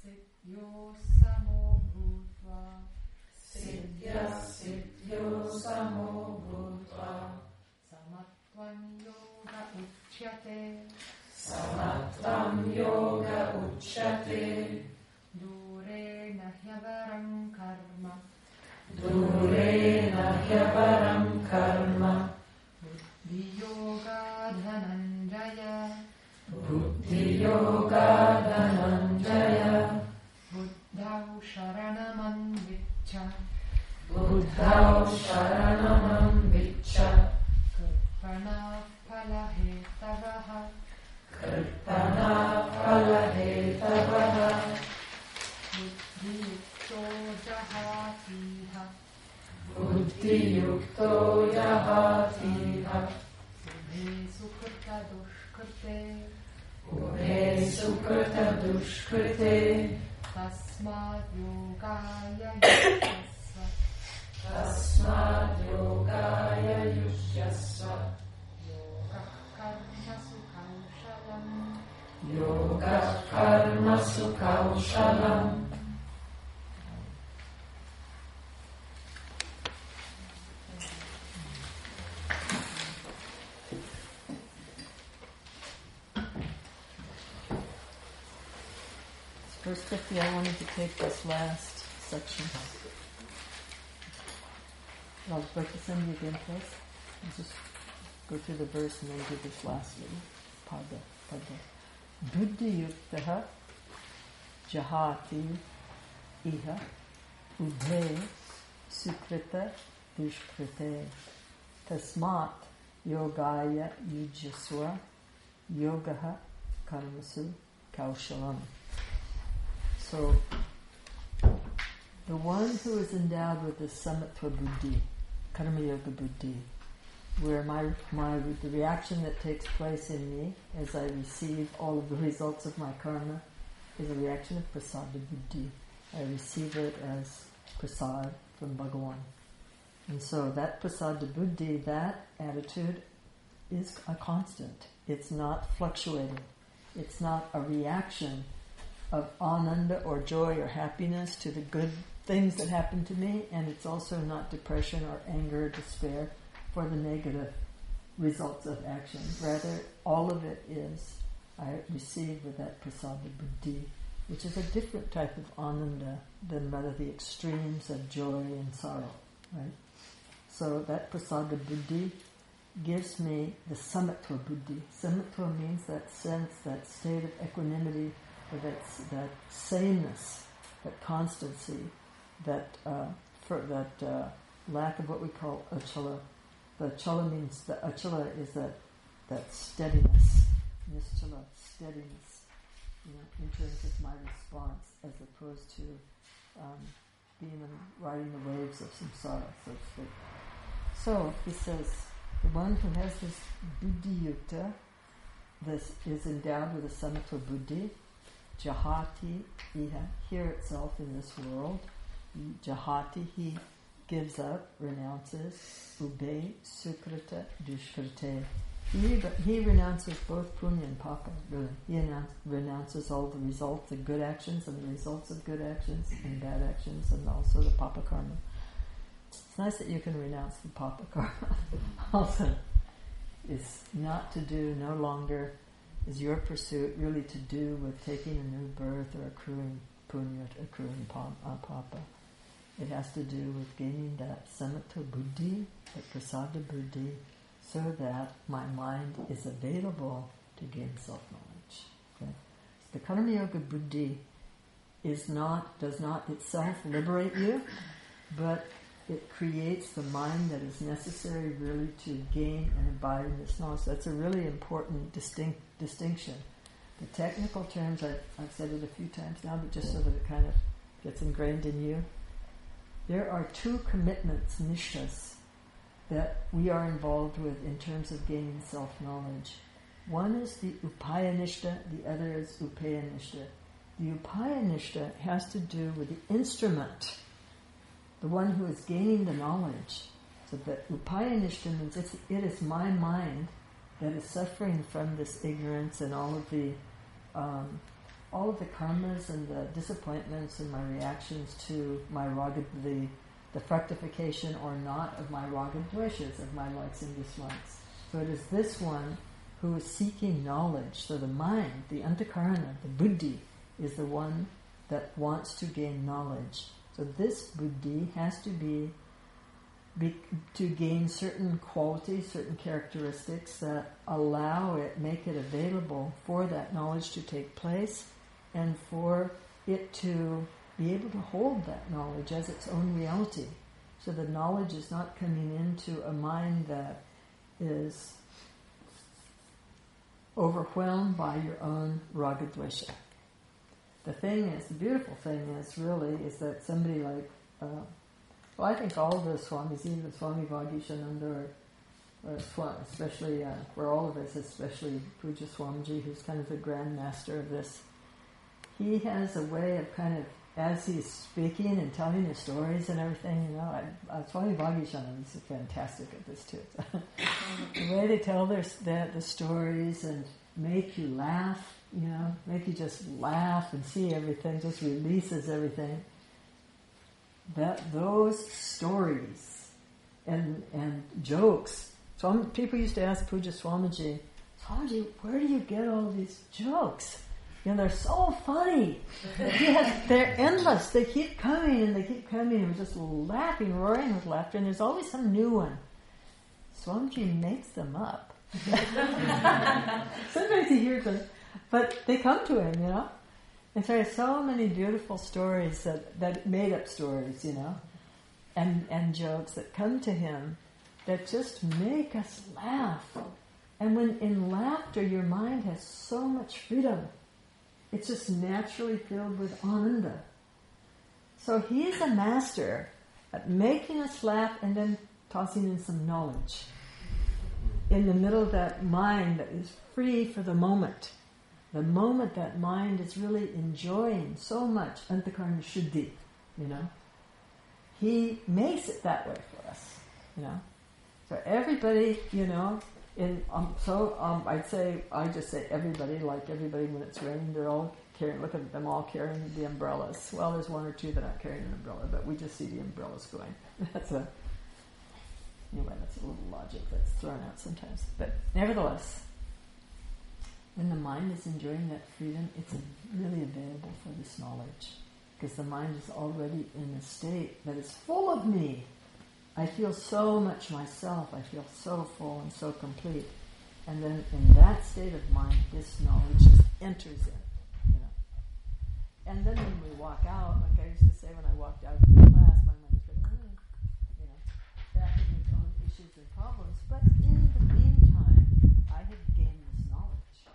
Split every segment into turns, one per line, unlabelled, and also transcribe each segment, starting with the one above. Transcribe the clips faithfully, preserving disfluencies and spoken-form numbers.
Siddhyo samo bhutva.
Siddhya siddhyo samo bhutva.
Samatvam yoga uchyate.
Samatvam yoga uchyate.
Durena hyabaram karma.
Durena hyabaram karma.
Buddhi yoga dhananjaya.
Buddhi yoga dhananjaya.
Buddhau sharanam viccha.
Buddhau sharanam viccha.
Karpana phalahetabaha.
Karpana phalahetabaha.
Buddhi yukto jahatiha.
Buddhi yukto yahatiha.
Subhe sukrita dushkrite.
Ubhe sukrita dushkrite.
Tasmad yogaya yuktasva.
Tasmad yogaya yushyasva.
Yoga karma sukhaushalam.
Yoga karma sukhaushalam.
Verse fifty, I wanted to take this last section. I'll break the send you again, please. I'll just go through the verse and then do this last little pada. pada. Buddhi yuktaha jahati iha ubhe sukrita dushkrite tasmat yogaya yujaswa yogaha karmasu kaushalam. So, the one who is endowed with the samatva buddhi, karma yoga buddhi, where my my the reaction that takes place in me as I receive all of the results of my karma is a reaction of prasada buddhi. I receive it as prasad from Bhagavan. And so that prasada buddhi, that attitude is a constant. It's not fluctuating. It's not a reaction of ananda or joy or happiness to the good things that happen to me, and it's also not depression or anger or despair for the negative results of action. Rather, all of it is I receive with that prasada buddhi, which is a different type of ananda than rather the extremes of joy and sorrow, right? So that prasada buddhi gives me the samatva buddhi. Samatva means that sense, that state of equanimity, or that, that sameness, that constancy, that uh, for that uh, lack of what we call achala. The achala means, the achala is that that steadiness, nischala, steadiness, you know, in terms of my response, as opposed to um, being riding the waves of samsara, so to speak. So he says, the one who has this buddhi yukta, this is endowed with a samatva buddhi, jahati iha, here itself in this world, jahati, he gives up, renounces, ube sukrita dushkrite. He, he renounces both punya and papa, really. He announce, renounces all the results of good actions and the results of good actions and bad actions, and also the papa karma. It's nice that you can renounce the papa karma. Also, it's not to do, no longer is your pursuit really to do with taking a new birth or accruing punya, accruing uh, papa. It has to do with gaining that samatva buddhi, that prasada buddhi, so that my mind is available to gain self-knowledge. Okay? So the karma yoga buddhi is not, does not itself liberate you, but it creates the mind that is necessary really to gain and abide in this knowledge. So that's a really important distinct distinction. The technical terms, I've, I've said it a few times now, but just so that it kind of gets ingrained in you. There are two commitments, nishtas, that we are involved with in terms of gaining self-knowledge. One is the upaya nishta, the other is upaya nishta. The upaya nishta has to do with the instrument, the one who is gaining the knowledge. So that upaya nishta means it's, it is my mind that is suffering from this ignorance and all of the um, all of the karmas and the disappointments and my reactions to my raga, the, the fructification or not of my raga dveshas, of my likes and dislikes. So it is this one who is seeking knowledge. So the mind, the antakarana, the buddhi, is the one that wants to gain knowledge. So this buddhi has to be, be to gain certain qualities, certain characteristics that allow it, make it available for that knowledge to take place and for it to be able to hold that knowledge as its own reality. So the knowledge is not coming into a mind that is overwhelmed by your own raga dvesha. The thing is, the beautiful thing is really, is that somebody like, uh, well, I think all of the Swamis, even Swami Vagishananda, or, or Swami, especially uh, for all of us, especially Puja Swamiji, who's kind of the grand master of this, he has a way of kind of, as he's speaking and telling his stories and everything, you know, I, uh, Swami Vagishananda is fantastic at this too. The way they tell their, the, the stories and make you laugh, you know, make you just laugh and see everything, just releases everything. That those stories and and jokes. So people used to ask Puja Swamiji, Swamiji, where do you get all these jokes? You know, they're so funny. Yes, they're endless. They keep coming and they keep coming, and we're just laughing, roaring with laughter, and there's always some new one. Swamiji makes them up. Sometimes he hears them, but they come to him, you know. And so there's so many beautiful stories that, that made up stories, you know, and and jokes that come to him that just make us laugh. And when in laughter your mind has so much freedom, it's just naturally filled with ananda. So he is a master at making us laugh and then tossing in some knowledge in the middle of that mind that is free for the moment. The moment that mind is really enjoying so much antakarana shuddhi, you know, he makes it that way for us, you know. So everybody, you know, in um, so um, I'd say I just say everybody, like everybody when it's raining, they're all carrying. Look at them all carrying the umbrellas. Well, there's one or two that aren't carrying an umbrella, but we just see the umbrellas going. That's a anyway. That's a little logic that's thrown out sometimes, but nevertheless. When the mind is enjoying that freedom, it's really available for this knowledge. Because the mind is already in a state that is full of me. I feel so much myself. I feel so full and so complete. And then in that state of mind, this knowledge just enters in. You know. And then when we walk out, like I used to say when I walked out of the class, my mind was going, mm, you know, back in its own issues and problems. But in the meantime, I have gained this knowledge.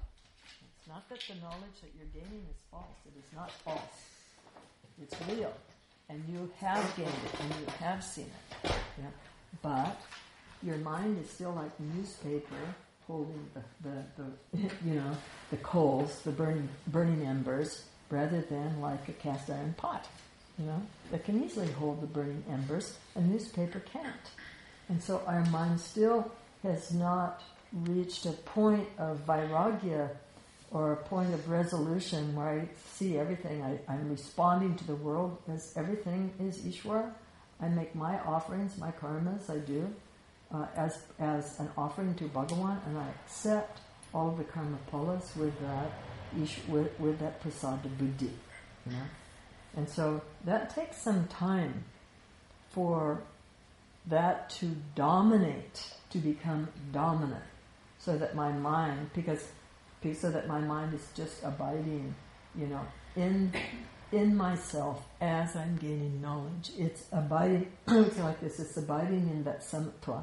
Not that the knowledge that you're gaining is false. It is not false. It's real. And you have gained it and you have seen it. You know? But your mind is still like newspaper holding the, the, the you know, the coals, the burning burning embers, rather than like a cast iron pot. You know? That can easily hold the burning embers. A newspaper can't. And so our mind still has not reached a point of vairagya or a point of resolution where I see everything. I, I'm responding to the world as everything is Ishwar. I make my offerings, my karmas, I do, uh, as as an offering to Bhagawan, and I accept all of the karma phalas with that ish, with, with that prasada buddhi, you know. And so that takes some time for that to dominate, to become dominant, so that my mind, because so that my mind is just abiding, you know, in in myself as I'm gaining knowledge. It's abiding, it's like this, it's abiding in that samatva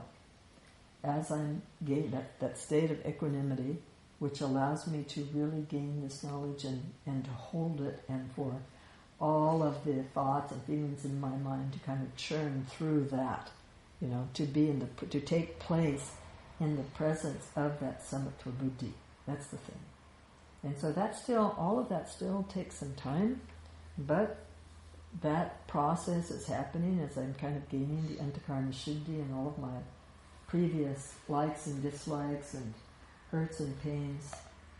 as I'm gaining that, that state of equanimity, which allows me to really gain this knowledge and, and to hold it, and for all of the thoughts and feelings in my mind to kind of churn through that, you know, to be in the, to take place in the presence of that samatva buddhi. That's the thing. And so that still, all of that still takes some time, but that process is happening as I'm kind of gaining the antakarana shuddhi and all of my previous likes and dislikes and hurts and pains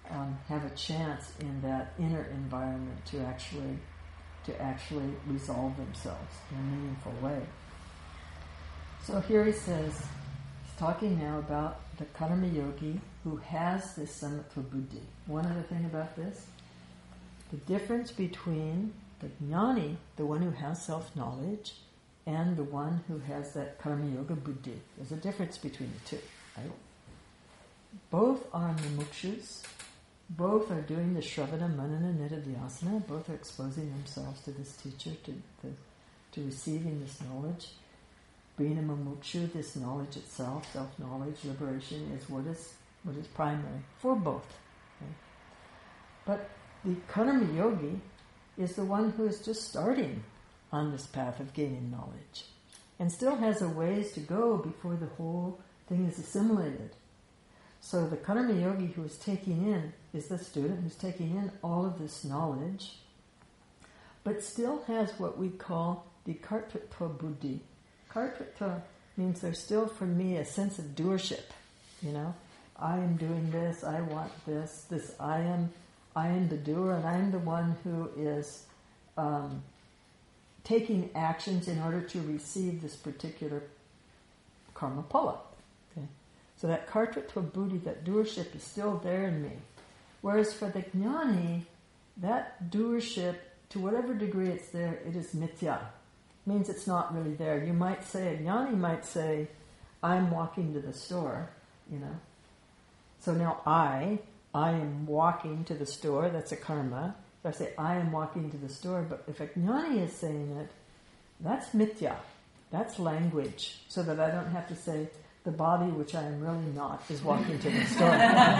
um, have a chance in that inner environment to actually to actually resolve themselves in a meaningful way. So here he says, he's talking now about the karma yogi who has this samatva buddhi. One other thing about this, the difference between the jnani, the one who has self-knowledge, and the one who has that karma yoga buddhi. There's a difference between the two, right? Both are mumukshus. Both are doing the Shravana, Manana, Nididhyasana. Both are exposing themselves to this teacher, to, to, to receiving this knowledge. Being a mumukshu, this knowledge itself, self-knowledge, liberation, is what is what is primary for both. Okay? But the karma yogi is the one who is just starting on this path of gaining knowledge and still has a ways to go before the whole thing is assimilated. So the karma yogi who is taking in is the student who's taking in all of this knowledge, but still has what we call the kartritva buddhi. Kartritva means there's still, for me, a sense of doership. You know, I am doing this, I want this, this I am, I am the doer, and I am the one who is um, taking actions in order to receive this particular karma pala. Okay? So that kartritva buddhi, that doership, is still there in me. Whereas for the jnani, that doership, to whatever degree it's there, it is mithya. Means it's not really there. You might say, a jnani might say, I'm walking to the store, you know. So now I, I am walking to the store, that's a karma. So I say, I am walking to the store, but if a jnani is saying it, that's mithya. That's language, so that I don't have to say, the body, which I am really not, is walking to the store.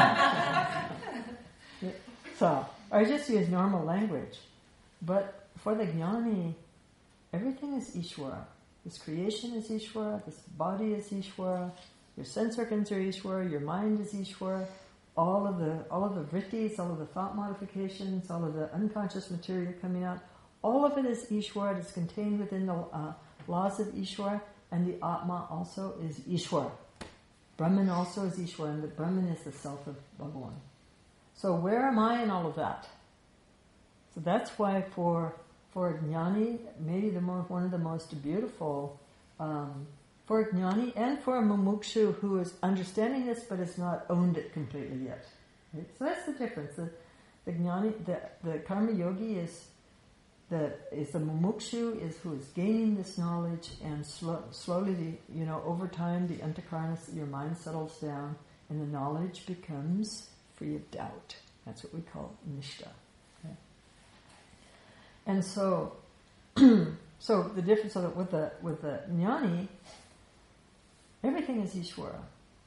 So, I just use normal language. But for the jnani, everything is Ishvara. This creation is Ishvara, this body is Ishvara, your sense organs are Ishvara, your mind is Ishvara, all of the all of the vrittis, all of the thought modifications, all of the unconscious material coming out, all of it is Ishvara. It is contained within the uh, laws of Ishvara, and the Atma also is Ishvara. Brahman also is Ishvara, and the Brahman is the self of Bhagavan. So where am I in all of that? So that's why for for a jnani, maybe the more, one of the most beautiful, um, for a jnani and for a mumukshu who is understanding this but has not owned it completely yet. Right? So that's the difference. The, the jnani, the, the karma yogi is the is the mumukshu is who is gaining this knowledge, and slow, slowly, the, you know, over time, the antakarana, your mind settles down, and the knowledge becomes free of doubt. That's what we call nishta. Okay? And so, so the difference so that with the with the jnani, everything is Ishvara.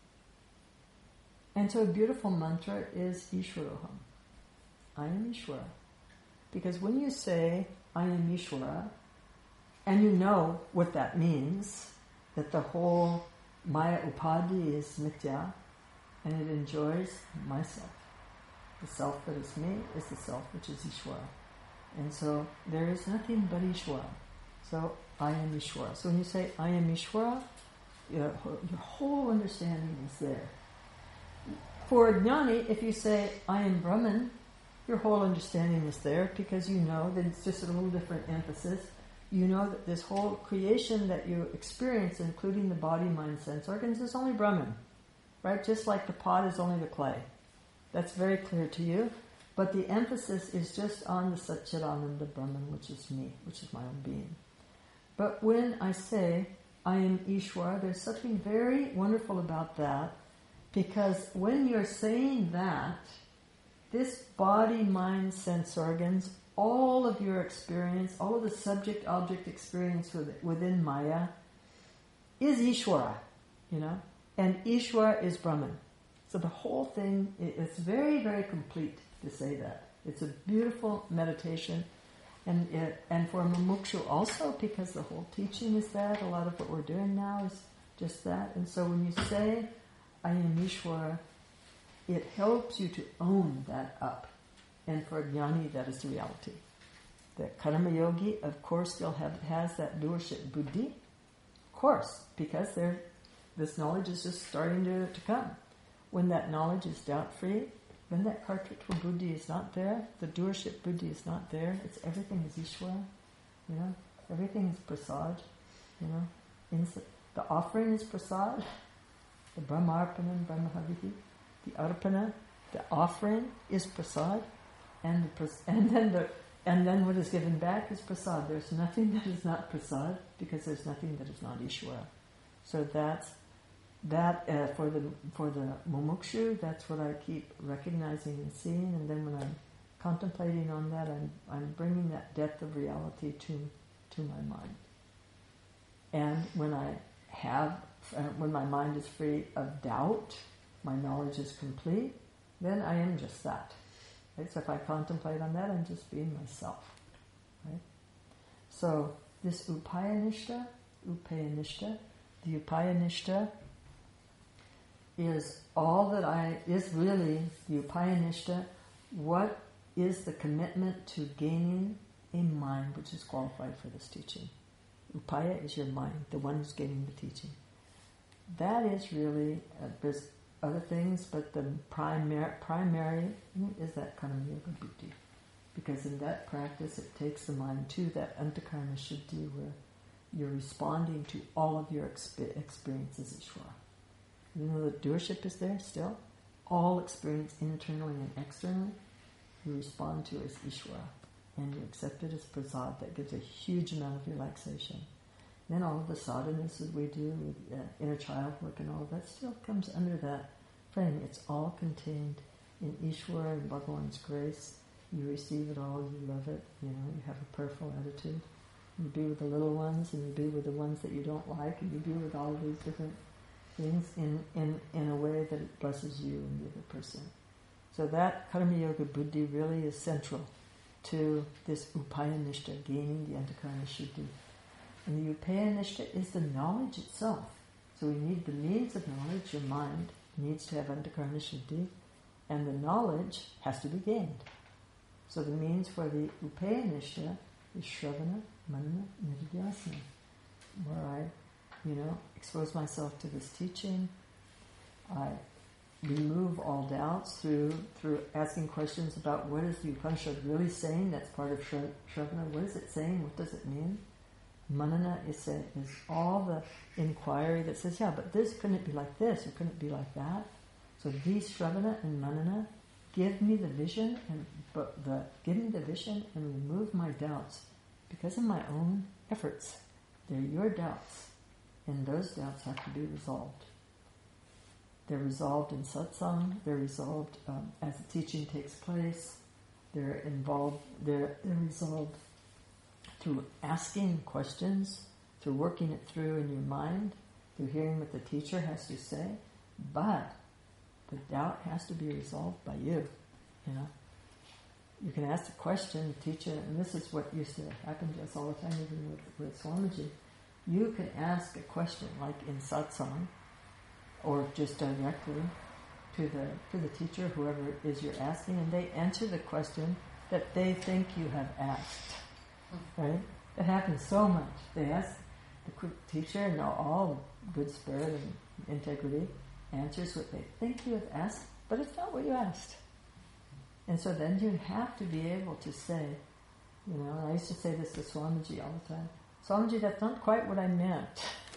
And so a beautiful mantra is Ishvaroham. I am Ishvara. Because when you say, I am Ishvara, and you know what that means, that the whole Maya Upadhi is mithya, and it enjoys myself. The self that is me is the self which is Ishvara. And so there is nothing but Ishvara. So I am Ishvara. So when you say, I am Ishvara, your, your whole understanding is there. For a jnani, if you say, I am Brahman, your whole understanding is there, because you know that it's just a little different emphasis. You know that this whole creation that you experience, including the body, mind, sense organs, is only Brahman. Right? Just like the pot is only the clay. That's very clear to you. But the emphasis is just on the Satchidananda Brahman, which is me, which is my own being. But when I say, I am Ishvara, there's something very wonderful about that, because when you're saying that, this body, mind, sense organs, all of your experience, all of the subject-object experience within Maya is Ishvara, you know, and Ishvara is Brahman. So the whole thing, it's very, very complete to say that. It's a beautiful meditation, and it, and for mumukshu also, because the whole teaching is that. A lot of what we're doing now is just that. And so when you say, I am Ishvara, it helps you to own that up. And for a jnani, that is the reality. The karma yogi, of course, still have, has that doership buddhi. Of course, because they're, this knowledge is just starting to, to come. When that knowledge is doubt-free, when that kartritva buddhi is not there, the doership buddhi is not there, it's everything is Ishvara, you know, everything is prasad, you know, Ins- the offering is prasad, the brahmarpana and brahmahavihi, the arpana, the offering is prasad, and the pras- and then the and then what is given back is prasad. There's nothing that is not prasad because there's nothing that is not Ishvara. So that's that uh, for the for the mumukshu. That's what I keep recognizing and seeing. And then when I'm contemplating on that, I'm I'm bringing that depth of reality to to my mind. And when I have uh, when my mind is free of doubt, my knowledge is complete. Then I am just that. Right? So if I contemplate on that, I'm just being myself. Right? So this upayanishta, upayanishta, the upayanishta is all that I, is really the upayanishta, what is the commitment to gaining a mind which is qualified for this teaching. Upaya is your mind, the one who's gaining the teaching. That is really, uh, there's other things, but the primary, primary is that karma yoga buddhi. Because in that practice, it takes the mind to that antakarna shuddhi where you're responding to all of your exp- experiences Ishvara. Even though the doership is there still, all experience internally and externally, you respond to as Ishvara. And you accept it as prasad. That gives a huge amount of relaxation. Then all of the sadhanas that we do with uh, inner child work and all of that still comes under that frame. It's all contained in Ishvara and Bhagavan's grace. You receive it all, you love it, you know, you have a prayerful attitude. You be with the little ones and you be with the ones that you don't like, and you be with all of these different things in, in, in a way that it blesses you and the other person. So that karma yoga buddhi really is central to this upayanishta, gaining the antakarna shuddhi. And the upayanishta is the knowledge itself. So we need the means of knowledge. Your mind needs to have antakarna shuddhi, and the knowledge has to be gained. So the means for the upayanishta is shravana, manana, nididhyasana, where I, you know, expose myself to this teaching. I remove all doubts through through asking questions about what is the Upanishad really saying. That's part of Shravana. What is it saying? What does it mean? Manana is, a, is all the inquiry that says, yeah, but this, couldn't it be like this, or couldn't it be like that? So these Shravana and Manana give me the vision, and but the give me the vision and remove my doubts because of my own efforts. They're your doubts, and those doubts have to be resolved. They're resolved in satsang. They're resolved um, as the teaching takes place. They're involved. They're, they're resolved through asking questions, through working it through in your mind, through hearing what the teacher has to say. But the doubt has to be resolved by you. You know, you can ask a question, the teacher, and this is what used to happen to us all the time, even with, with Swamiji. You can ask a question, like in satsang, or just directly to the to the teacher, whoever it is you're asking, and they answer the question that they think you have asked. Right? It happens so much. They ask the teacher, and all good spirit and integrity answers what they think you have asked, but it's not what you asked. And so then you have to be able to say, you know, and I used to say this to Swamiji all the time, Swamiji, that's not quite what I meant.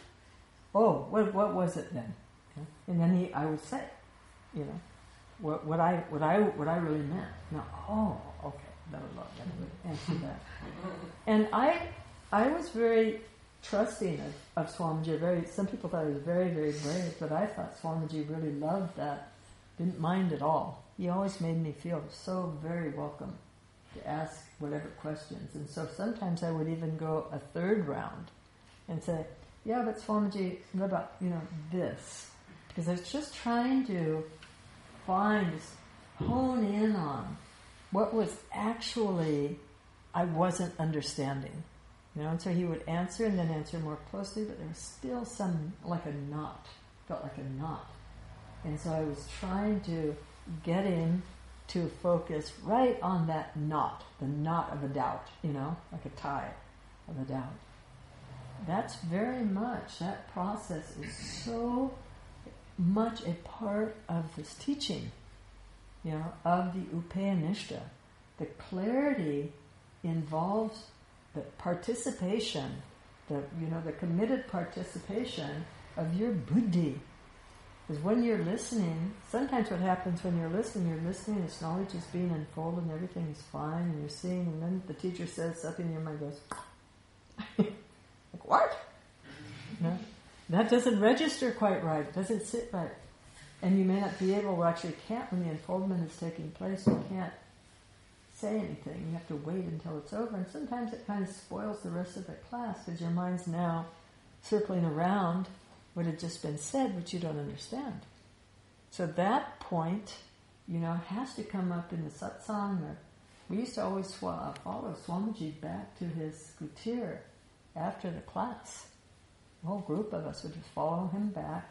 Oh, what what was it then? Okay. And then he, I would say, you know, what, what I what I what I really meant. Now, oh, okay, that would that would answer that. And I I was very trusting of, of Swamiji. Very, some people thought he was very very brave, but I thought Swamiji really loved that. Didn't mind at all. He always made me feel so very welcome to ask whatever questions. And so sometimes I would even go a third round and say, yeah, but Swamiji, what about, you know, this? Because I was just trying to find, hone in on what was actually I wasn't understanding. You know, and so he would answer and then answer more closely, but there was still some, like a knot, felt like a knot. And so I was trying to get him to focus right on that knot, the knot of a doubt, you know, like a tie of a doubt. That's very much, that process is so much a part of this teaching. you know, of the Upanishta. The clarity involves the participation, the, you know, the committed participation of your buddhi. Because when you're listening, sometimes what happens when you're listening, you're listening, this knowledge is being unfolded and everything is fine and you're seeing, and then the teacher says something and your mind goes, like, what? No? That doesn't register quite right. It doesn't sit right. And you may not be able, well, actually can't, when the unfoldment is taking place, you can't say anything. You have to wait until it's over. And sometimes it kind of spoils the rest of the class because your mind's now circling around what had just been said, which you don't understand. So that point, you know, has to come up in the satsang. Or we used to always sw- follow Swamiji back to his kutir after the class. The whole group of us would just follow him back.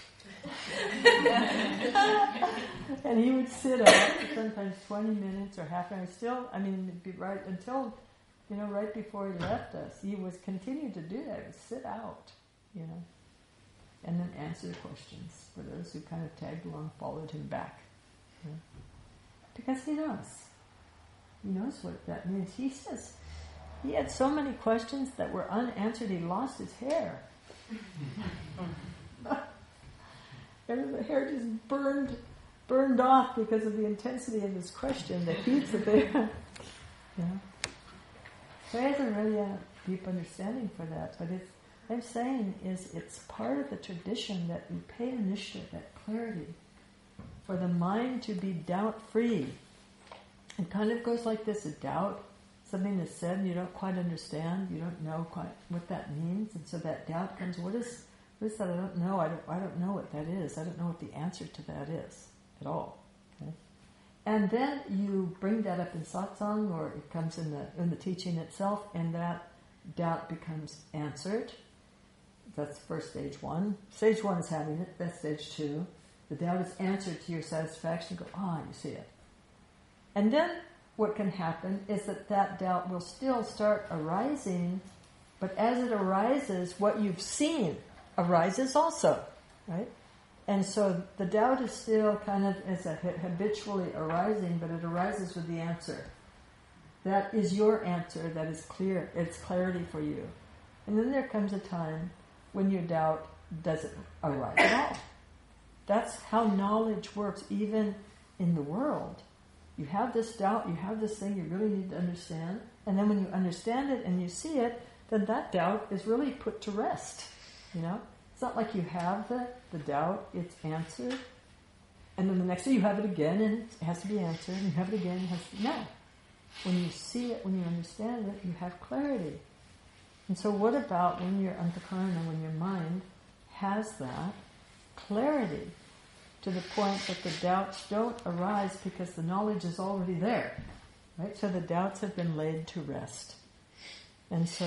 And he would sit up for sometimes twenty minutes or half an hour. Still, I mean, it'd be right until, you know, right before he left us, he was continuing to do that. He would sit out, you know, and then answer the questions for those who kind of tagged along, followed him back. You know? Because he knows. He knows what that means. He says he had so many questions that were unanswered, he lost his hair. And the hair just burned burned off because of the intensity of his question, the heat that they had. Yeah. So he hasn't really a deep understanding for that, but it's, what I'm saying is it's part of the tradition that Upanishta, that clarity, for the mind to be doubt-free. It kind of goes like this: a doubt, something is said and you don't quite understand, you don't know quite what that means, and so that doubt comes, what is what is that? I don't know, I don't I don't know what that is. I don't know what the answer to that is at all. Okay? And then you bring that up in satsang, or it comes in the in the teaching itself, and that doubt becomes answered. That's first stage one. Stage one is having it. That's stage two. The doubt is answered to your satisfaction. You go, ah, you see it. And then what can happen is that that doubt will still start arising, but as it arises, what you've seen arises also, right? And so the doubt is still kind of as a habitually arising, but it arises with the answer. That is your answer. That is clear. It's clarity for you. And then there comes a time when your doubt doesn't arise at all. That's how knowledge works, even in the world. You have this doubt, you have this thing you really need to understand, and then when you understand it and you see it, then that doubt is really put to rest. You know? It's not like you have the, the doubt, it's answered, and then the next day you have it again and it has to be answered, and you have it again, it has to... No. When you see it, when you understand it, you have clarity. And so what about when your antakarana, when your mind has that clarity to the point that the doubts don't arise because the knowledge is already there, right? So the doubts have been laid to rest. And so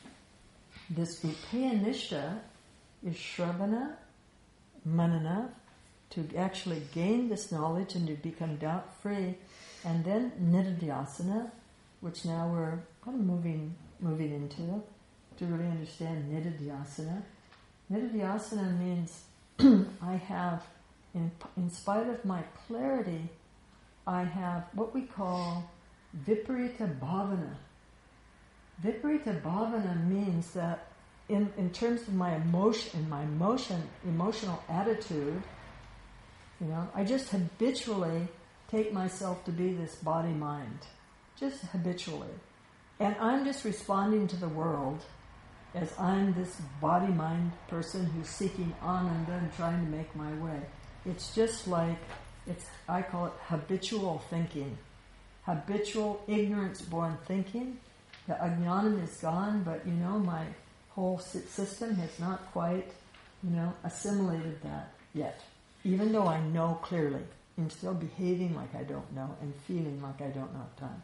this Upanishta is Shravana, Manana, to actually gain this knowledge and to become doubt-free, and then Nididhyasana, which now we're kind of moving moving into, to really understand Nididhyasana. Nididhyasana means I have, in, in spite of my clarity, I have what we call Viparita Bhavana. Viparita Bhavana means that in, in terms of my emotion, my emotion, emotional attitude, you know, I just habitually take myself to be this body-mind, just habitually. And I'm just responding to the world as I'm this body-mind person who's seeking ananda and trying to make my way. It's just like, it's I call it habitual thinking. Habitual, ignorance-born thinking. The ajnanam is gone, but, you know, my whole system has not quite, you know, assimilated that yet. Even though I know clearly, I'm still behaving like I don't know and feeling like I don't know at times.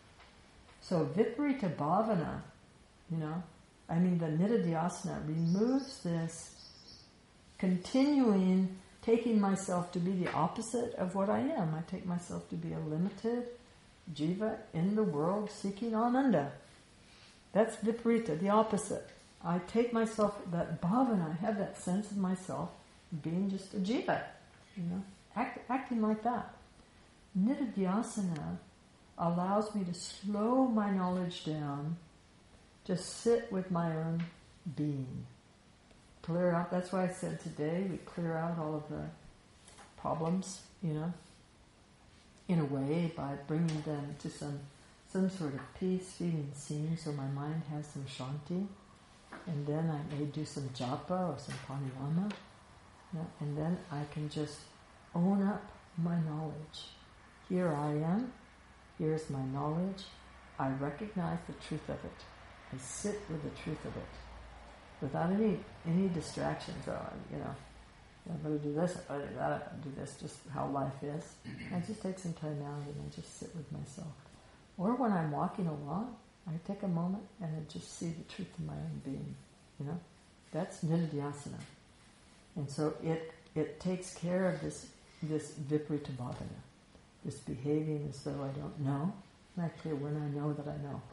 So Viparita Bhavana, you know, I mean the Nididhyasana removes this continuing taking myself to be the opposite of what I am. I take myself to be a limited jiva in the world seeking ananda. That's Viparita, the opposite. I take myself, that bhavana, I have that sense of myself being just a jiva, you know, act, acting like that. Nididhyasana allows me to slow my knowledge down, just sit with my own being. Clear out, that's why I said today we clear out all of the problems, you know, in a way by bringing them to some some sort of peace, feeling seen, so my mind has some shanti, and then I may do some japa or some pranayama, you know, and then I can just own up my knowledge. Here I am, here's my knowledge, I recognize the truth of it. I sit with the truth of it, without any any distractions. Oh, you know, I'm going to do this, I'm going to do that, I'm going to do this, just how life is. I just take some time out and I just sit with myself. Or when I'm walking along, I take a moment and I just see the truth of my own being. You know, that's nididhyasana, and so it it takes care of this this viparita bhavana, this behaving as though I don't know. And actually, when I know that I know,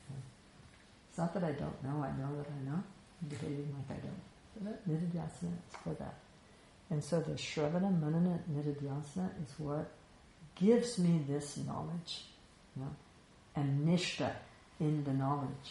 it's not that I don't know. I know that I know. I'm behaving like I don't. So that nididhyasana is for that. And so the Shravana, Manana, Nididhyasana is what gives me this knowledge, you know, and Nishta in the knowledge.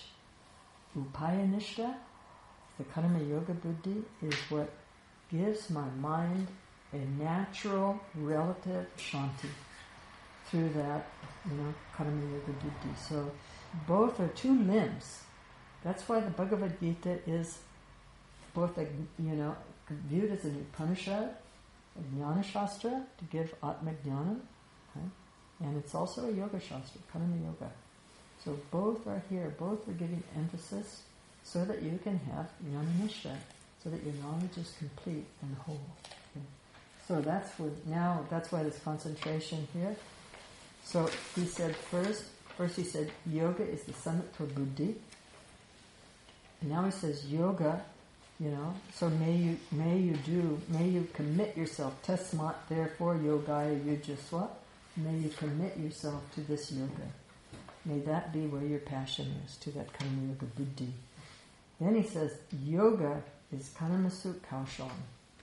Upaya Nishta, the Karma Yoga Buddhi, is what gives my mind a natural relative shanti through that, you know, Karma Yoga Buddhi. So both are two limbs. That's why the Bhagavad Gita is both, a, you know, viewed as an Upanishad, a Jnana Shastra to give Atma Jnana, right? And it's also a Yoga Shastra, Karma Yoga. So both are here, both are giving emphasis so that you can have Jnana Nishta, so that your knowledge is complete and whole. Okay? So that's what, now, that's why this concentration here. So he said first, first he said yoga is the summit for buddhi. And now he says yoga, you know, so may you may you do, may you commit yourself, tasmat, therefore yogaya yujasva, may you commit yourself to this yoga. May that be where your passion is, to that karma yoga buddhi. Then he says, yoga is karmasu kaushalam.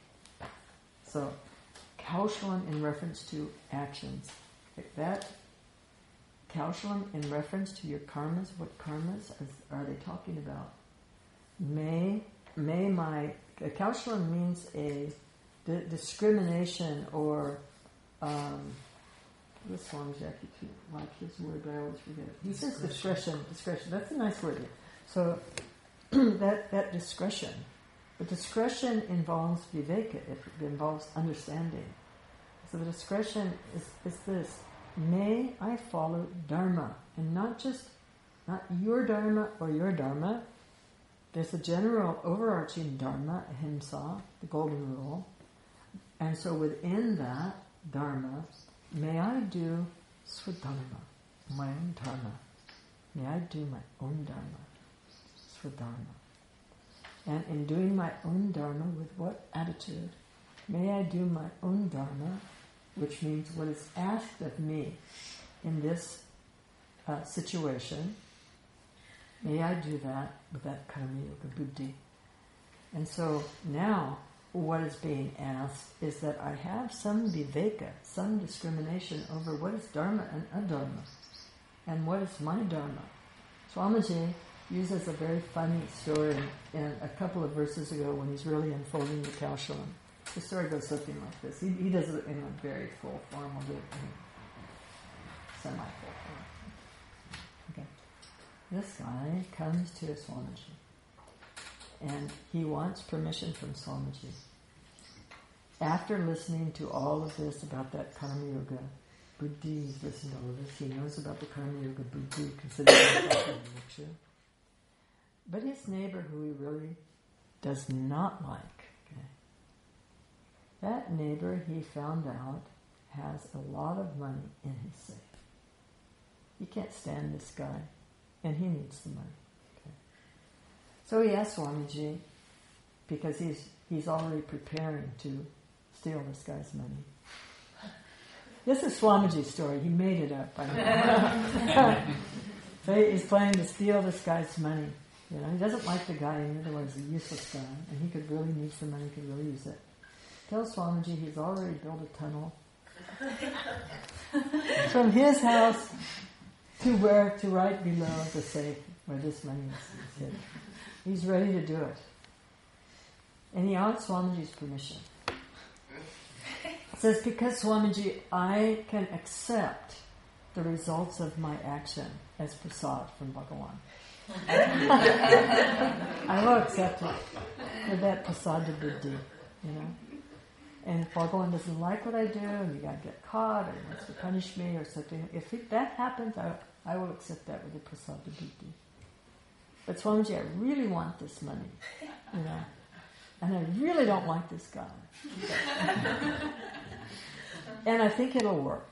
So, kaushalam in reference to actions. That kaushalam in reference to your karmas, what karmas are they talking about? May, may my, kaushalam means a di- discrimination or, um, this Swami's actually like his word, but I always forget it. He says discretion, discretion. That's a nice word. So that that discretion, but discretion involves viveka. It involves understanding. So the discretion is, is this: may I follow dharma, and not just not your dharma or your dharma. There's a general overarching dharma, ahimsa, the golden rule, and so within that dharma, may I do swadharma, my own dharma. May I do my own dharma, swadharma. And in doing my own dharma, with what attitude? May I do my own dharma, which means what is asked of me in this uh, situation. May I do that with that karma yoga buddhi. And so now, what is being asked is that I have some viveka, some discrimination over what is dharma and adharma, and what is my dharma. Swamiji uses a very funny story in a couple of verses ago when he's really unfolding the Kaushalam. The story goes something like this. He, he does it in a very full form, a bit semi-full form. Okay. This guy comes to Swamiji, and he wants permission from Swamiji. After listening to all of this about that Karma Yoga Buddhi, he's listened to all of this, he knows about the Karma Yoga Buddhi, considering himself a Muksha. But his neighbor, who he really does not like, okay, that neighbor, he found out, has a lot of money in his safe. He can't stand this guy, and he needs the money. Okay. So he asked Swamiji, because he's he's already preparing to steal this guy's money. This is Swamiji's story. He made it up. I know. So he's planning to steal this guy's money. You know, he doesn't like the guy, and in other words, a useless guy, and he could really use the money, could really use it. Tells Swamiji he's already built a tunnel From his house to where, to right below the safe where this money is hidden. He's ready to do it. And he asked Swamiji's permission. It says, because Swamiji, I can accept the results of my action as prasad from Bhagavan. I will accept it with that prasada buddhi, you know. And if Bhagavan doesn't like what I do, and you gotta get caught, or he wants to punish me, or something, if it, that happens, I, I will accept that with the prasada buddhi. But Swamiji, I really want this money, you know, and I really don't like this guy. And I think it'll work.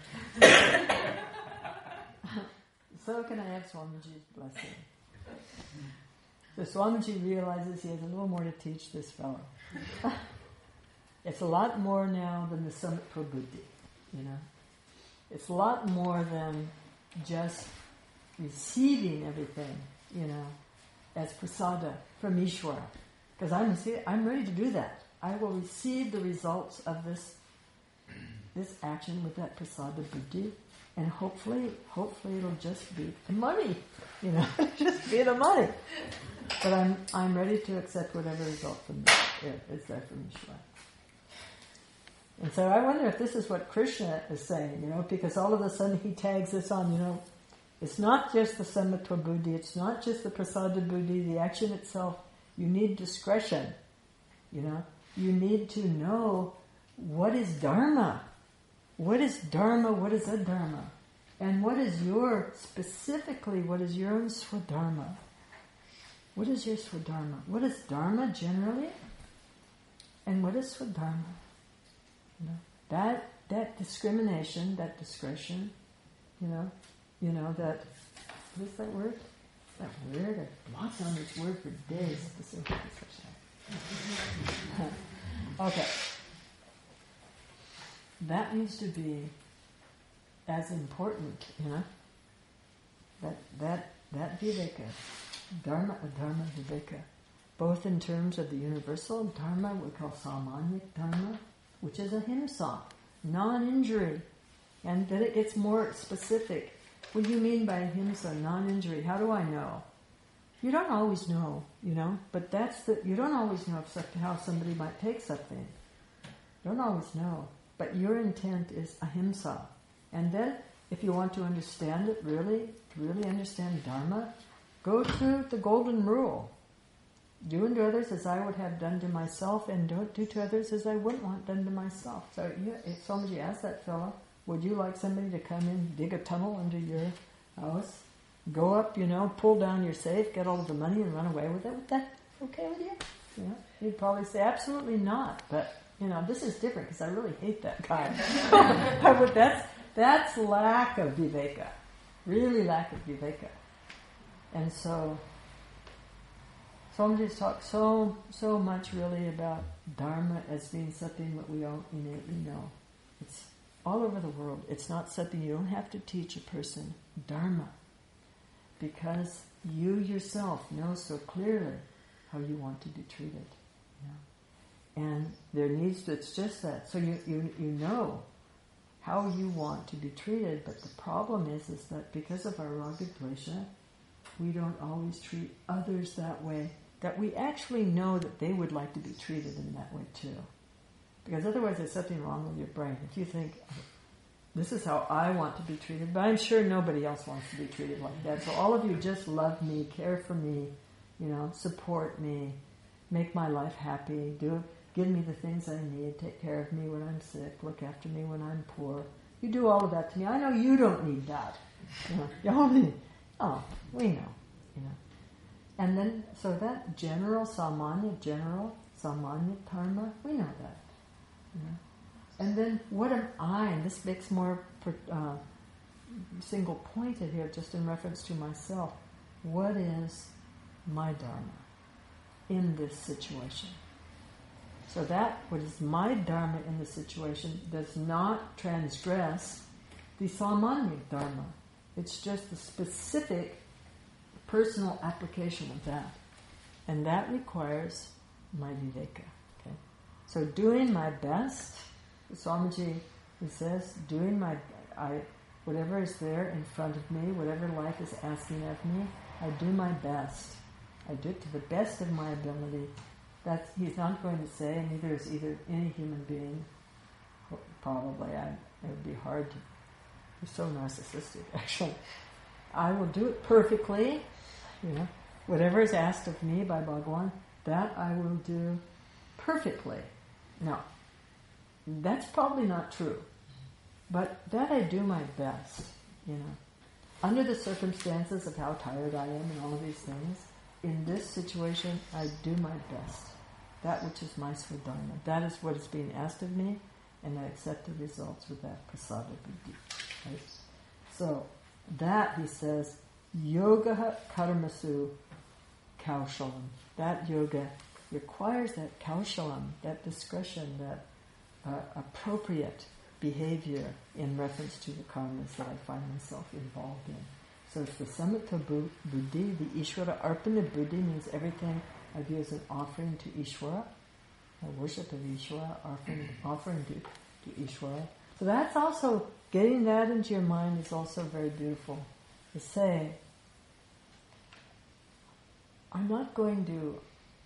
So can I have Swamiji's blessing? So Swamiji realizes he has a little more to teach this fellow. It's a lot more now than the Samatva Buddhi, you know. It's a lot more than just receiving everything, you know, as prasada from Ishvara. Because I'm, I'm ready to do that. I will receive the results of this this action with that prasada buddhi, and hopefully, hopefully it'll just be the money, you know, just be the money. But I'm I'm ready to accept whatever result from there is there from Ishvara. And so I wonder if this is what Krishna is saying, you know, because all of a sudden he tags this on, you know, it's not just the samatva buddhi, it's not just the prasada buddhi, the action itself. You need discretion, you know. You need to know what is dharma. What is dharma, what is adharma? And what is your, specifically, what is your own swadharma? What is your swadharma? What is dharma generally? And what is swadharma? You know, that that discrimination, that discretion, you know, you know that, what is that word? That word? I've lost on this word for days. Okay. That needs to be as important, you know. That that that viveka, dharma, adharma, viveka, both in terms of the universal dharma we call samanya dharma, which is ahimsa, non-injury, and then it gets more specific. What do you mean by ahimsa, non-injury? How do I know? You don't always know, you know, but that's the you don't always know if, how somebody might take something. You don't always know. But your intent is ahimsa. And then, if you want to understand it really, to really understand dharma, go to the golden rule. Do unto others as I would have done to myself, and don't do to others as I wouldn't want done to myself. So yeah, if somebody asked that fellow, would you like somebody to come in, dig a tunnel under your house, go up, you know, pull down your safe, get all of the money and run away with it? Would that okay with you? You know, you'd probably say, absolutely not. But you know, this is different because I really hate that guy. But that's that's lack of viveka, really lack of viveka. And so, Swamiji's talked so so much really about dharma as being something that we all innately know. It's all over the world. It's not something you don't have to teach a person dharma, because you yourself know so clearly how you want to be treated. You know? And there needs to, it's just that. So you, you you know how you want to be treated, but the problem is is that because of our raga dvesha, we don't always treat others that way, that we actually know that they would like to be treated in that way too. Because otherwise there's something wrong with your brain. If you think, this is how I want to be treated, but I'm sure nobody else wants to be treated like that. So all of you just love me, care for me, you know, support me, make my life happy, do give me the things I need, take care of me when I'm sick, look after me when I'm poor. You do all of that to me. I know you don't need that. You know, you only, oh, we know, you know. And then, so that general, samanya, general, samanya dharma, we know that. You know. And then, what am I? And this makes more uh, single pointed here, just in reference to myself. What is my dharma in this situation? So that, what is my dharma in the situation, does not transgress the samanya dharma. It's just the specific personal application of that. And that requires my viveka. Okay? So doing my best, Swamiji He says, doing my, I, whatever is there in front of me, whatever life is asking of me, I do my best. I do it to the best of my ability. That's, he's not going to say, and neither is either any human being. Well, probably, I, it would be hard to. He's so narcissistic, actually. I will do it perfectly. You know, whatever is asked of me by Bhagavan, that I will do perfectly. Now, that's probably not true, but that I do my best. You know, under the circumstances of how tired I am and all of these things, in this situation, I do my best. That which is my Swadharma. That is what is being asked of me, and I accept the results with that prasada buddhi. Right? So, that, he says, yoga karmasu kaushalam. That yoga requires that kaushalam, that discretion, that uh, appropriate behavior in reference to the karmas that I find myself involved in. So it's the samatha buddhi, the Ishvara arpana buddhi means everything I view as an offering to Ishvara, a worship of Ishvara, offering, offering to, to Ishvara. So that's also, getting that into your mind is also very beautiful. To say, I'm not going to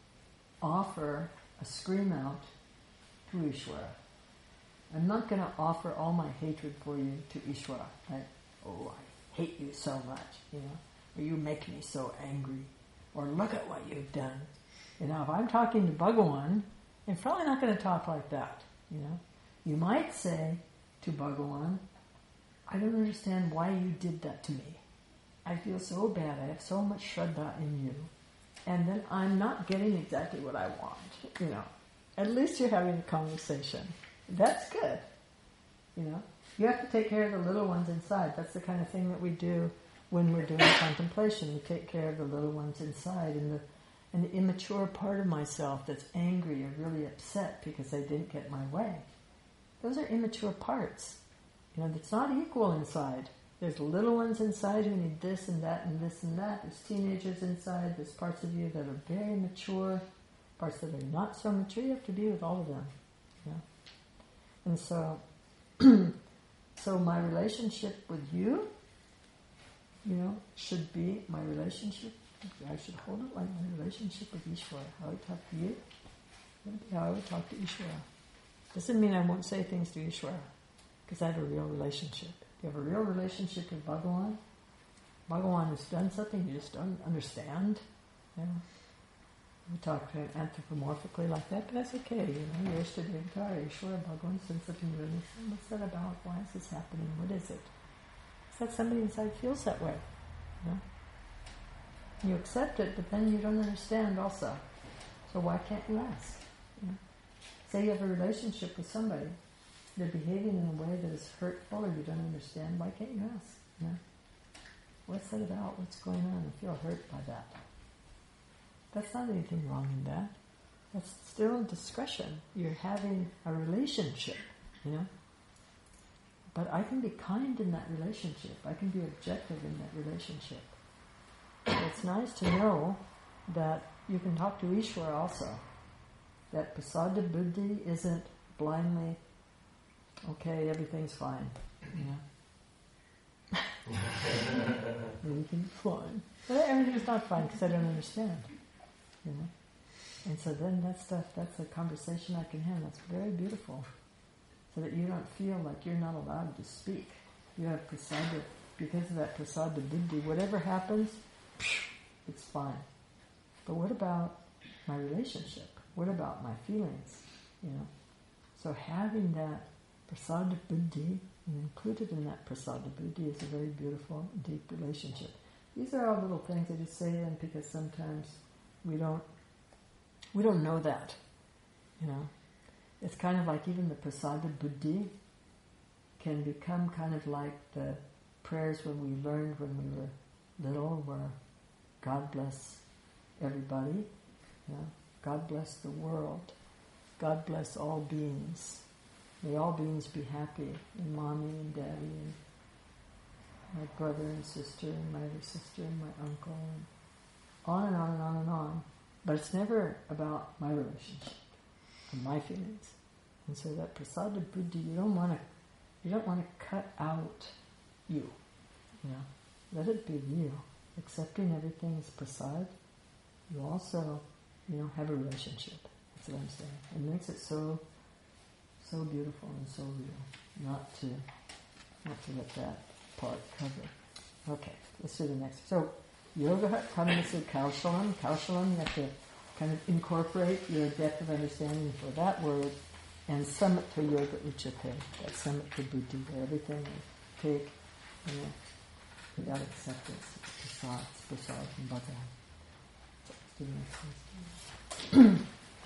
offer a scream out to Ishvara. I'm not going to offer all my hatred for you to Ishvara. Like, oh, I hate you so much, you know, or you make me so angry, or look at what you've done. You know, if I'm talking to Bhagavan, I'm probably not going to talk like that, you know. You might say to Bhagavan, I don't understand why you did that to me. I feel so bad, I have so much Shraddha in you, and then I'm not getting exactly what I want, you know. At least you're having a conversation. That's good, you know. You have to take care of the little ones inside. That's the kind of thing that we do when we're doing contemplation. We take care of the little ones inside, and the, and the immature part of myself that's angry or really upset because I didn't get my way. Those are immature parts. You know, it's not equal inside. There's little ones inside who need this and that and this and that. There's teenagers inside. There's parts of you that are very mature, parts that are not so mature. You have to be with all of them. You know? And so, so my relationship with you, you know, should be my relationship. I should hold it like my relationship with Ishvara. How I talk to you, would be how I would talk to Ishvara. Doesn't mean I won't say things to Ishvara, because I have a real relationship. If you have a real relationship with Bhagavan, Bhagavan has done something you just don't understand. You know? We talk anthropomorphically like that, but that's okay. You know, yesterday, Ishvara, Bhagavan said something really. What's that about? Why is this happening? What is it? It's that somebody inside feels that way. You know? You accept it, but then you don't understand also. So why can't you ask? You know? Say you have a relationship with somebody, they're behaving in a way that is hurtful or you don't understand, why can't you ask? You know? What's that about? What's going on? I feel hurt by that. That's not anything wrong in that. That's still discretion. You're having a relationship, you know? But I can be kind in that relationship. I can be objective in that relationship. It's nice to know that you can talk to Ishvara also. That prasada buddhi isn't blindly, okay, everything's fine. You know? Everything's fine. But everything's not fine because I don't understand. You know? And so then that stuff, that's a conversation I can have. That's very beautiful. So that you don't feel like you're not allowed to speak. You have prasada, because of that prasada buddhi, whatever happens, it's fine. But what about my relationship? What about my feelings? You know? So having that prasada buddhi, and included in that prasada buddhi, is a very beautiful, deep relationship. These are all little things. I just say them because sometimes we don't we don't know that. You know? It's kind of like even the prasada buddhi can become kind of like the prayers when we learned when we were little, where God bless everybody, you know? God bless the world, God bless all beings, may all beings be happy, and mommy and daddy and my brother and sister and my other sister and my uncle, and on and on and on and on. But it's never about my relationship and my feelings. And so that prasada buddhi, you don't want to You don't want to cut out you. You know, let it be real. Accepting everything as prasad. You also, you know, have a relationship. That's what I'm saying. It makes it so, so beautiful and so real. Not to, not to let that part cover. Okay, let's do the next. So, yoga karmasu kaushalam. Kaushalam, you have to kind of incorporate your depth of understanding for that word. And samatva yoga uchate. That's samatva buddhi, where everything is take, you know, without acceptance. Prasad, prasad from Bhagavan. So, let's do the next one.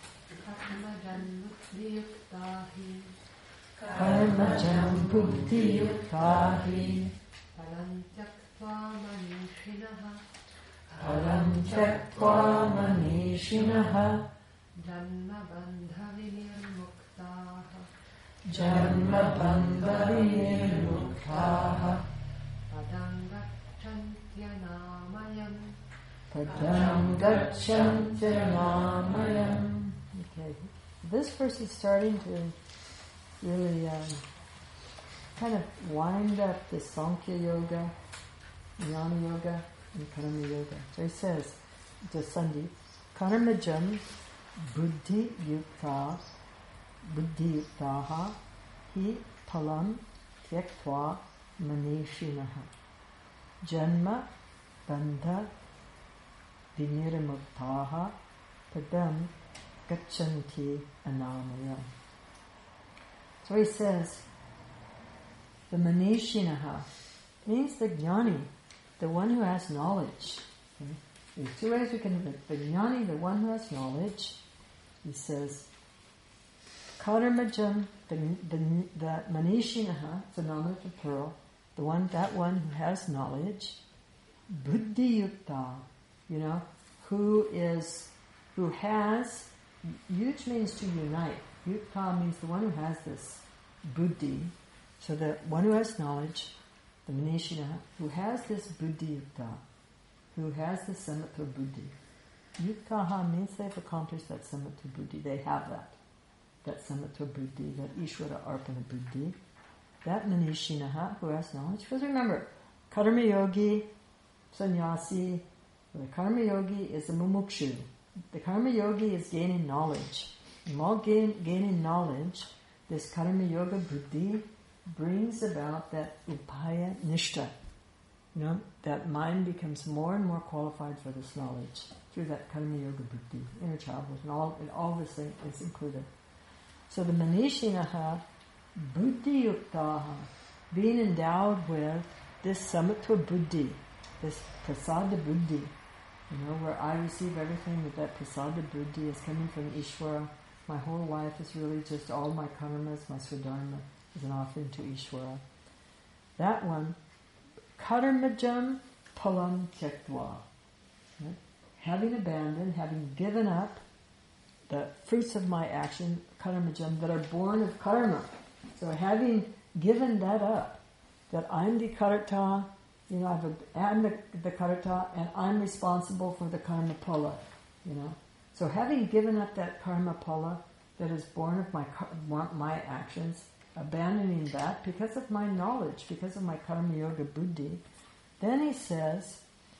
Karmajam buddhi yuktahi
Palam tyaktva manishinaha
Palam tyaktva manishinaha
Janma bandha vinirmuktaha
Janma bandha vinirmuktaha
Padam gacchantya-namayam
Padam gacchantya-namayam. Okay, this verse is starting to really um, kind of wind up the Sankhya Yoga, Jnana Yoga, and Karma Yoga. So he says, Jasandi, Karmajam buddhi yukta, buddhi yuktaha, hi palam tyaktva manishinaha, janma bandha vinirmuktaha, padam gachanti anamaya. So he says, the manishinaha means the jnani, the one who has knowledge. Okay? There's two ways we can look. The jnani, the one who has knowledge, he says, karmajam, the, the, the manishinaha, it's a nominative of plural, the one, that one who has knowledge, buddhi yukta, you know, who is, who has, yuj means to unite. Yukta means the one who has this buddhi, so the one who has knowledge, the manishina, who has this buddhi yukta, who has the samatva buddhi. Yuktaha means they've accomplished that samatva buddhi. They have that. That samatva buddhi, that Ishvara arpana buddhi. That manishinaha, who has knowledge. Because remember, karma yogi, sannyasi, the karma yogi is a mumukshu. The karma yogi is gaining knowledge. And while gain, gaining knowledge, this karma yoga buddhi brings about that upaya nishta. You know, that mind becomes more and more qualified for this knowledge through that karma yoga buddhi, inner childhood, and all, and all this thing is included. So the manishinaha, buddhi yuktaha, being endowed with this samatva buddhi, this prasada buddhi, you know, where I receive everything with that prasada buddhi is coming from Ishvara. My whole life is really just all my karmas, my swadharma is an offering to Ishvara. That one, karmajam palam tyaktva. Right? Having abandoned, having given up the fruits of my action, karmajam, that are born of karma. So having given that up, that I'm the karta, you know, I've a, I'm the, the karta, and I'm responsible for the karma pala, you know. So having given up that karma pala that is born of my my actions, abandoning that because of my knowledge, because of my karma yoga buddhi, then he says,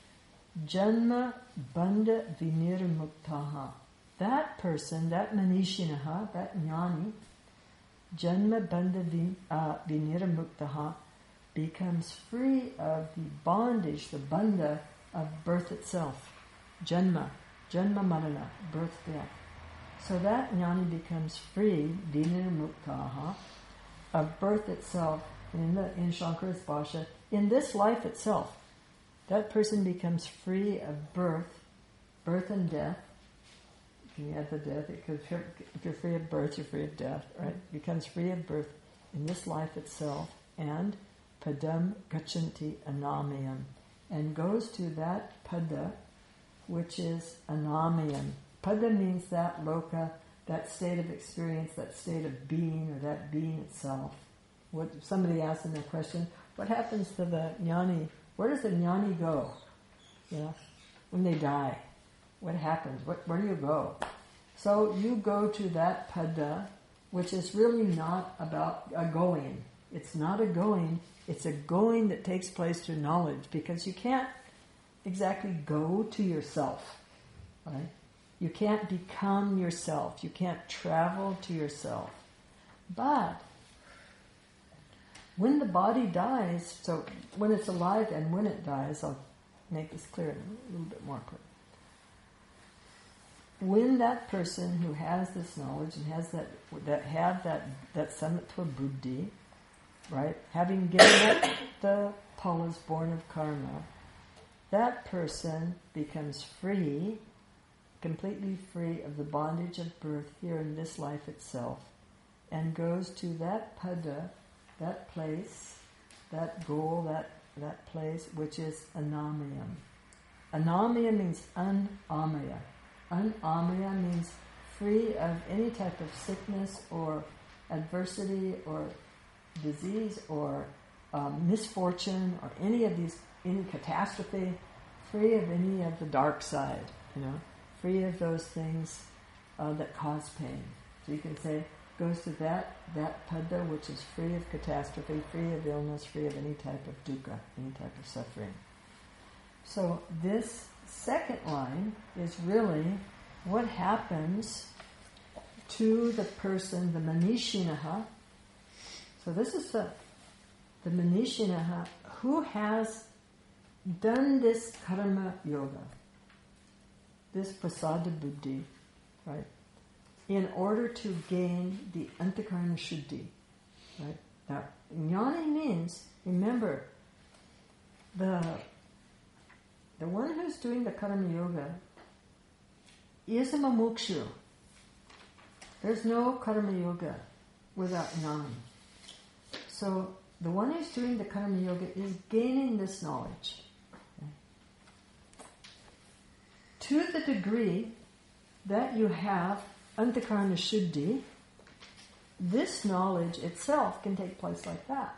janma bandha vinirmuktaha. That person, that manishinaha, that jnani, janma bandha uh, vinirmuktaha, becomes free of the bondage, the bandha of birth itself. Janma, janma marana, birth, death. So that jnani becomes free, vinirmuktaha, of birth itself, in the in Shankara's Bhasha, in this life itself. That person becomes free of birth, birth and death. If you add the death, because if you're, if you're free of birth, you're free of death, right? Becomes free of birth in this life itself, and padam gachanti anamayam, and goes to that pada, which is anamayam. Pada means that loka, that state of experience, that state of being, or that being itself. What somebody asked in their question, what happens to the jnani? Where does the jnani go? You know, when they die, what happens? What, where do you go? So you go to that pada, which is really not about a going. It's not a going, it's a going that takes place through knowledge, because you can't exactly go to yourself, right? You can't become yourself. You can't travel to yourself. But when the body dies, so when it's alive and when it dies, I'll make this clear, a little bit more clear. When that person who has this knowledge and has that, that have that, that samatva buddhi, right, having given up the palas born of karma, that person becomes free, completely free of the bondage of birth here in this life itself, and goes to that pada, that place, that goal, that, that place, which is anamayam. Anamaya means unamaya. Unamaya means free of any type of sickness or adversity or disease or um, misfortune or any of these, any catastrophe, free of any of the dark side, you know, free of those things uh, that cause pain. So you can say, goes to that, that pada which is free of catastrophe, free of illness, free of any type of dukkha, any type of suffering. So this second line is really what happens to the person, the manishinaha. So this is the, the manishinaha who has done this karma yoga, this prasada buddhi, right, in order to gain the antakarana shuddhi, right? Now, jnani means, remember, the the one who's doing the karma yoga is a mumukshu. There's no karma yoga without jnana. So the one who's doing the karma yoga is gaining this knowledge. Okay? To the degree that you have antakarana shuddhi, this knowledge itself can take place like that.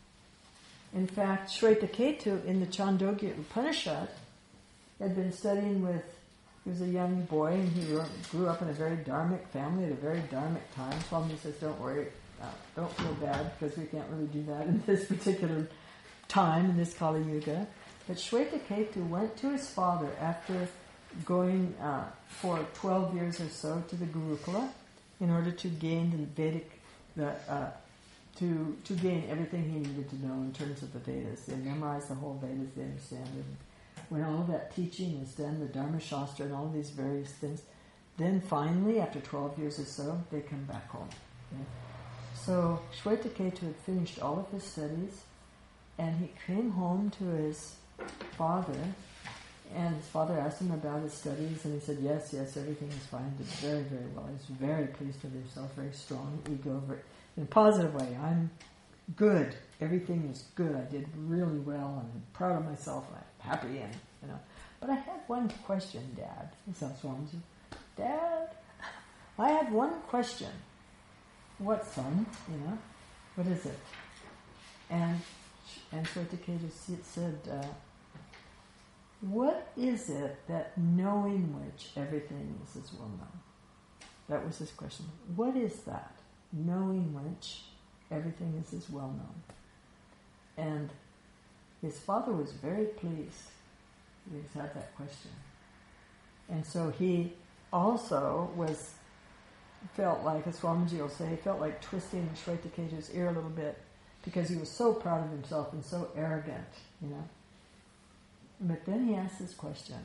In fact, Shvetaketu in the Chandogya Upanishad had been studying with, he was a young boy and he grew up in a very dharmic family at a very dharmic time. Swami says, don't worry, uh, don't feel bad because we can't really do that in this particular time, in this Kali Yuga. But Shvetaketu went to his father after going uh, for twelve years or so to the Gurukula in order to gain the Vedic, the, uh, to to gain everything he needed to know in terms of the Vedas. They memorized the whole Vedas, they understand it. When all of that teaching is done, the Dharma Shastra and all these various things, then finally, after twelve years or so, they come back home. Okay? So Shvetaketu had finished all of his studies, and he came home to his father, and his father asked him about his studies, and he said, yes, yes, everything is fine, did very, very well. He was very pleased with himself, very strong ego, very, in a positive way. I'm good. Everything is good. I did really well, and I'm proud of myself, and I'm happy, and, you know. But I had one question, Dad. This is Swamiji. Dad, I have one question. What, son? You know, what is it? And and Shvetaketu said, uh, what is it that knowing which everything is as well known? That was his question. What is that? Knowing which everything is as well known. And his father was very pleased he had that question. And so he also was, felt like, as Swamiji will say, he felt like twisting Shvetaketu's ear a little bit because he was so proud of himself and so arrogant, you know. But then he asked this question.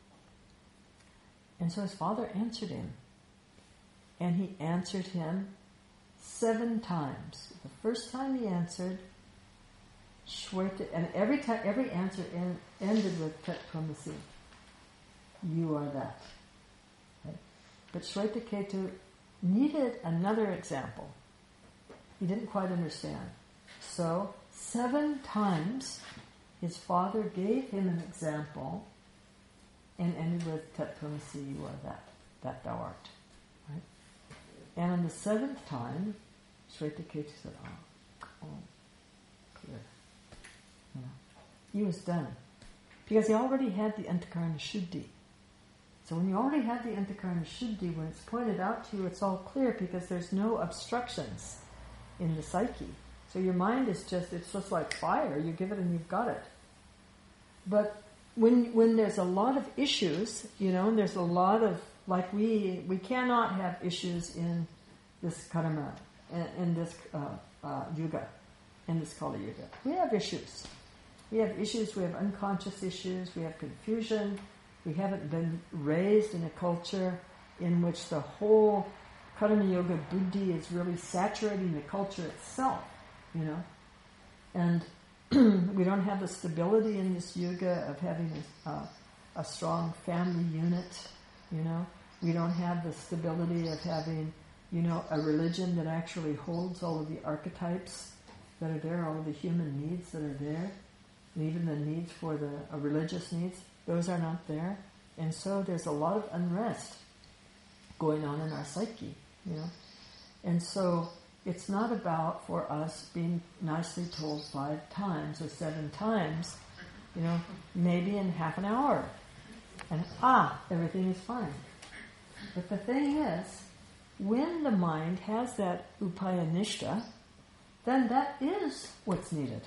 And so his father answered him. And he answered him seven times. The first time he answered, Shweta, and every time, every answer en- ended with Tat Tvamasi. You are that. Okay? But Shvetaketu needed another example. He didn't quite understand. So, seven times his father gave him an example and ended with Tat Tvamasi, you are that, that thou art. Right? And on the seventh time, Shvetaketu said, oh, oh, clear. You know, he was done. Because he already had the Antakarana Shuddhi. So when you already have the Antakarana Shuddhi, when it's pointed out to you, it's all clear because there's no obstructions in the psyche. So your mind is just, it's just like fire. You give it and you've got it. But when when there's a lot of issues, you know, and there's a lot of, like we we cannot have issues in this karma, in, in this uh, uh, yuga, in this Kali Yuga. We have issues. We have issues, we have unconscious issues, we have confusion. We haven't been raised in a culture in which the whole Karma Yoga Buddhi is really saturating the culture itself, you know. And we don't have the stability in this yuga of having a, uh, a strong family unit, you know. We don't have the stability of having, you know, a religion that actually holds all of the archetypes that are there, all of the human needs that are there, and even the needs for the uh, religious needs, those are not there. And so there's a lot of unrest going on in our psyche, you know. And so it's not about for us being nicely told five times or seven times, you know, maybe in half an hour. And ah, everything is fine. But the thing is, when the mind has that upayanishta, then that is what's needed.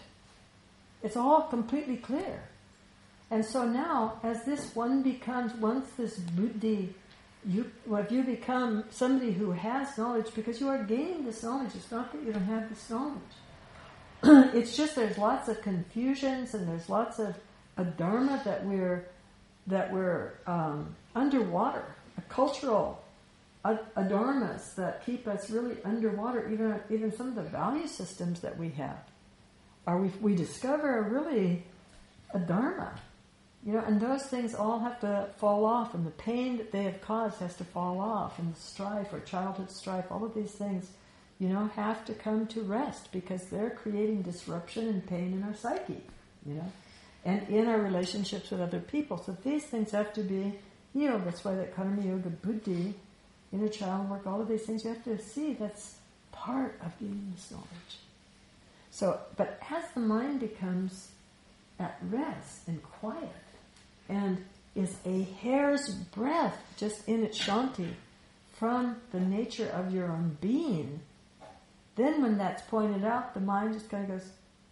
It's all completely clear. And so now, as this one becomes, once this buddhi, you, well, if you become somebody who has knowledge, because you are gaining this knowledge, it's not that you don't have this knowledge. It's just there's lots of confusions and there's lots of a dharma that we're that we're um, underwater, a cultural a, a dharmas that keep us really underwater. Even even some of the value systems that we have, are we we discover really a dharma. You know, and those things all have to fall off, and the pain that they have caused has to fall off, and the strife or childhood strife, all of these things, you know, have to come to rest because they're creating disruption and pain in our psyche, you know, and in our relationships with other people. So these things have to be healed. That's why that Karma Yoga Buddhi, inner child work, all of these things you have to see that's part of gaining this knowledge. So, but as the mind becomes at rest and quiet, and is a hair's breadth just in its shanti from the nature of your own being, then when that's pointed out, the mind just kind of goes,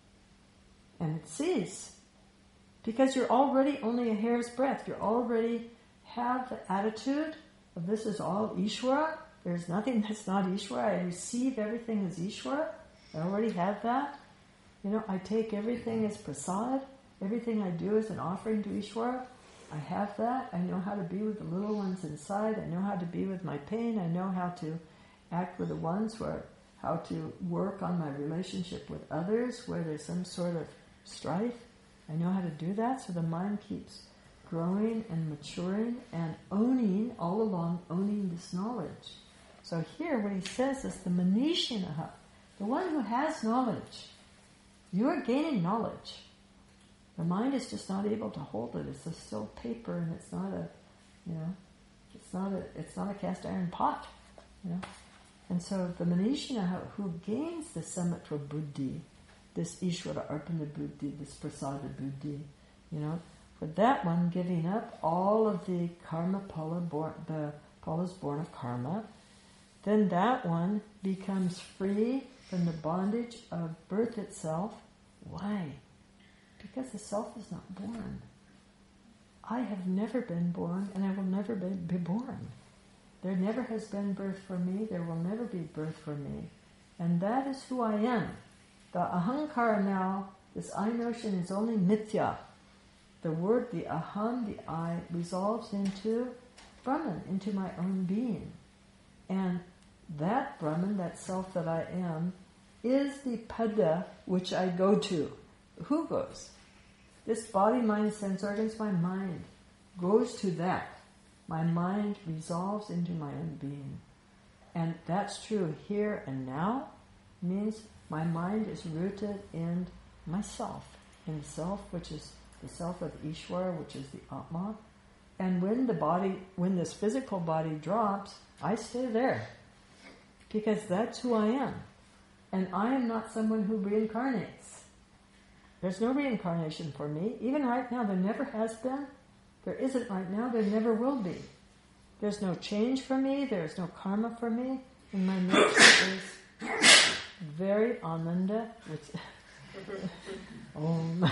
and it sees. Because you're already only a hair's breadth. You already have the attitude of this is all Ishvara. There's nothing that's not Ishvara. I receive everything as Ishvara. I already have that. You know, I take everything as prasad. Everything I do is an offering to Ishvara. I have that. I know how to be with the little ones inside. I know how to be with my pain. I know how to act with the ones where, how to work on my relationship with others where there's some sort of strife. I know how to do that. So the mind keeps growing and maturing and owning, all along owning this knowledge. So here what he says is the manishinaha, the one who has knowledge. You are gaining knowledge. The mind is just not able to hold it. It's a still paper, and it's not a, you know, it's not a, it's not a cast iron pot, you know. And so the Manishina who gains the Samatva Buddhi, this Ishvara Arpana Buddhi, this Prasada Buddhi, you know, for that one giving up all of the karma pala, born, the palas born of karma, then that one becomes free from the bondage of birth itself. Why? Because the self is not born. I have never been born, and I will never be, be born. There never has been birth for me. There will never be birth for me. And that is who I am. The ahankara now, this I notion is only mithya. The word, the aham, the I, resolves into Brahman, into my own being. And that Brahman, that self that I am, is the pada which I go to. Who goes? This body, mind, sense organs, my mind goes to that. My mind resolves into my own being. And that's true here and now. Means my mind is rooted in myself, in self, which is the self of Ishvara, which is the Atma. And when the body, when this physical body drops, I stay there. Because that's who I am. And I am not someone who reincarnates. There's no reincarnation for me. Even right now, there never has been. There isn't right now. There never will be. There's no change for me. There's no karma for me. And my nature is very Ananda, which Om.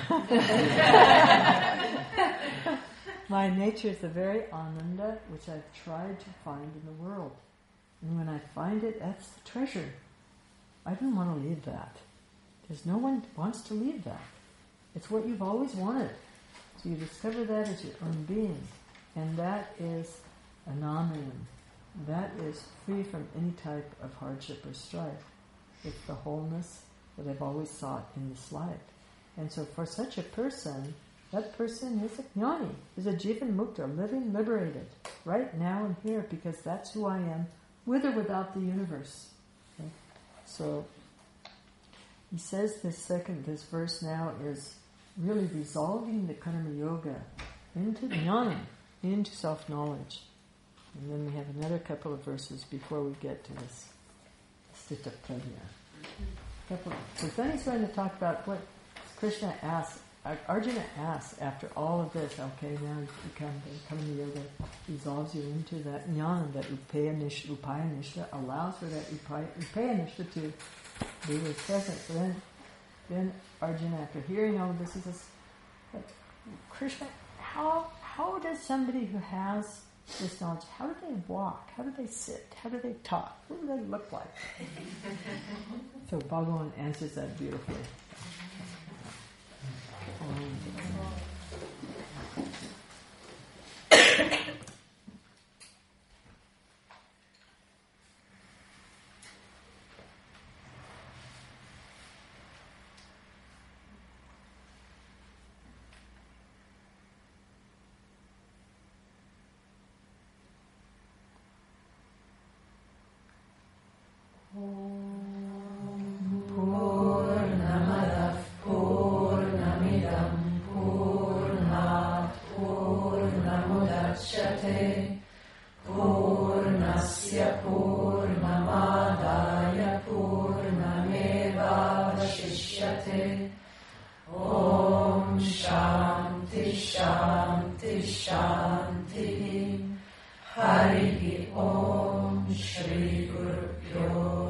My nature is the very Ananda which I've tried to find in the world. And when I find it, that's the treasure. I don't want to leave that. Because no one wants to leave that. It's what you've always wanted. So you discover that as your own being. And that is anandam. That is free from any type of hardship or strife. It's the wholeness that I've always sought in this life. And so for such a person, that person is a jnani, is a jivan mukta, living liberated, right now and here, because that's who I am, with or without the universe. Okay? So he says this second, this verse now is really resolving the karma yoga into jnana, into self-knowledge. And then we have another couple of verses before we get to this sthita prajna. Couple of, so then he's going to talk about what Krishna asks, Arjuna asks after all of this, okay, now you become the karma yoga, resolves you into that jnana, that upaya nishta, upaya nishta, allows for that upaya, upaya nishta to be with present. So then, then Arjuna, after hearing all of this, he says, but Krishna, how how does somebody who has this knowledge, how do they walk? How do they sit? How do they talk? What do they look like? So Bhagavan answers that beautifully. Um,
Purnamadav Purnamidam Purnat Purnamudachyate Purnasya Purnamadaya Purnamevavashishyate Om Shanti Shanti Shanti Harihi Om Shri Guru Pyo